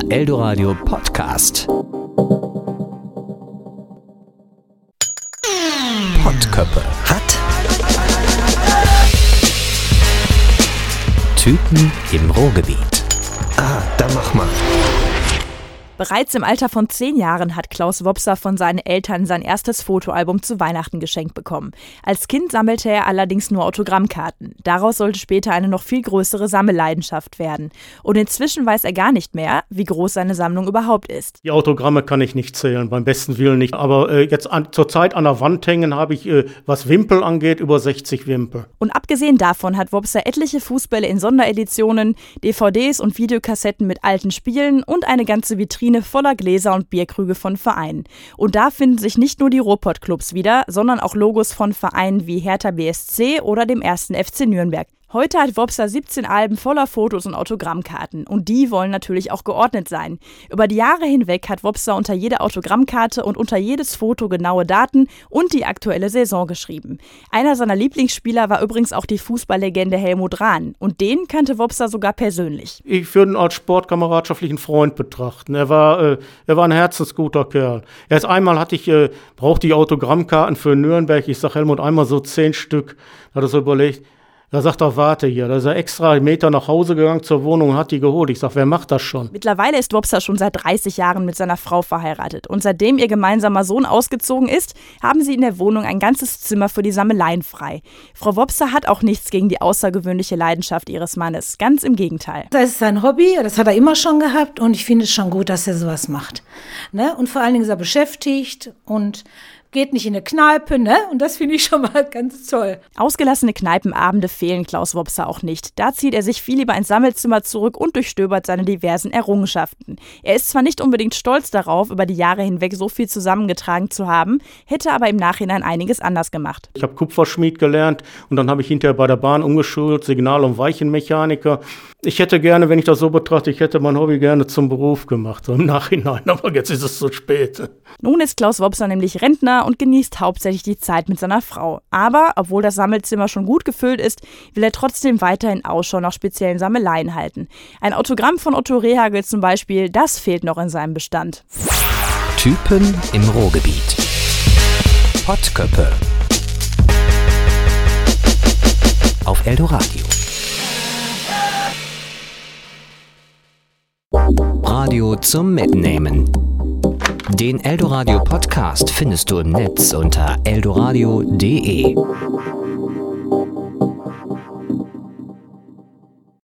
Eldoradio Podcast. Pottköppe. Typen im Ruhrgebiet. Da mach mal. Bereits im Alter von 10 Jahren hat Klaus Wopser von seinen Eltern sein erstes Fotoalbum zu Weihnachten geschenkt bekommen. Als Kind sammelte er allerdings nur Autogrammkarten. Daraus sollte später eine noch viel größere Sammelleidenschaft werden. Und inzwischen weiß er gar nicht mehr, wie groß seine Sammlung überhaupt ist. Die Autogramme kann ich nicht zählen, beim besten Willen nicht. Aber jetzt zurzeit an der Wand hängen habe ich, was Wimpel angeht, über 60 Wimpel. Und abgesehen davon hat Wopser etliche Fußbälle in Sondereditionen, DVDs und Videokassetten mit alten Spielen und eine ganze Vitrine voller Gläser und Bierkrüge von Vereinen. Und da finden sich nicht nur die Ruhrpott-Clubs wieder, sondern auch Logos von Vereinen wie Hertha BSC oder dem 1. FC Nürnberg. Heute hat Wopser 17 Alben voller Fotos und Autogrammkarten. Und die wollen natürlich auch geordnet sein. Über die Jahre hinweg hat Wopser unter jede Autogrammkarte und unter jedes Foto genaue Daten und die aktuelle Saison geschrieben. Einer seiner Lieblingsspieler war übrigens auch die Fußballlegende Helmut Rahn. Und den kannte Wopser sogar persönlich. Ich würde ihn als sportkameradschaftlichen Freund betrachten. Er war ein herzensguter Kerl. Erst einmal brauchte ich Autogrammkarten für Nürnberg. Ich sag Helmut, einmal so 10 Stück. Da hat er so überlegt. Da sagt er, warte hier. Da ist er extra einen Meter nach Hause gegangen zur Wohnung und hat die geholt. Ich sag, wer macht das schon? Mittlerweile ist Wopser schon seit 30 Jahren mit seiner Frau verheiratet. Und seitdem ihr gemeinsamer Sohn ausgezogen ist, haben sie in der Wohnung ein ganzes Zimmer für die Sammeleien frei. Frau Wopser hat auch nichts gegen die außergewöhnliche Leidenschaft ihres Mannes. Ganz im Gegenteil. Das ist sein Hobby, das hat er immer schon gehabt und ich finde es schon gut, dass er sowas macht. Ne? Und vor allen Dingen ist er beschäftigt und geht nicht in eine Kneipe, ne? Und das finde ich schon mal ganz toll. Ausgelassene Kneipenabende fehlen Klaus Wopser auch nicht. Da zieht er sich viel lieber ins Sammelzimmer zurück und durchstöbert seine diversen Errungenschaften. Er ist zwar nicht unbedingt stolz darauf, über die Jahre hinweg so viel zusammengetragen zu haben, hätte aber im Nachhinein einiges anders gemacht. Ich habe Kupferschmied gelernt und dann habe ich hinterher bei der Bahn umgeschult, Signal- und Weichenmechaniker. Ich hätte gerne, wenn ich das so betrachte, ich hätte mein Hobby gerne zum Beruf gemacht, so im Nachhinein, aber jetzt ist es zu spät. Nun ist Klaus Wopser nämlich Rentner und genießt hauptsächlich die Zeit mit seiner Frau. Aber, obwohl das Sammelzimmer schon gut gefüllt ist, will er trotzdem weiterhin Ausschau nach speziellen Sammeleien halten. Ein Autogramm von Otto Rehhagel zum Beispiel, das fehlt noch in seinem Bestand. Typen im Ruhrgebiet. Pottköppe. Auf Eldoradio. Radio zum Mitnehmen. Den Eldoradio Podcast findest du im Netz unter eldoradio.de.